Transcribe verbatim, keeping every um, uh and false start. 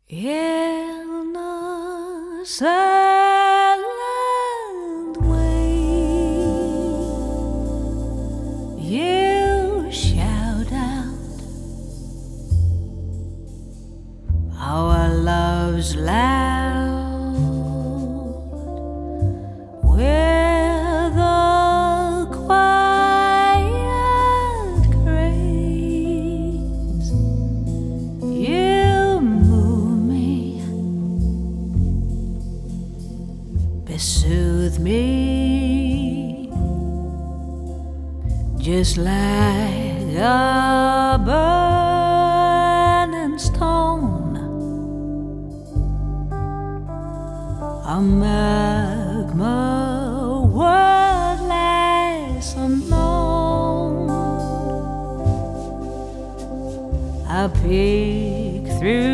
In a silent way, you shout out our love's loud with a quiet grace. You move me, soothe me, just like a burning stone, a magma wordless unknown. I peek through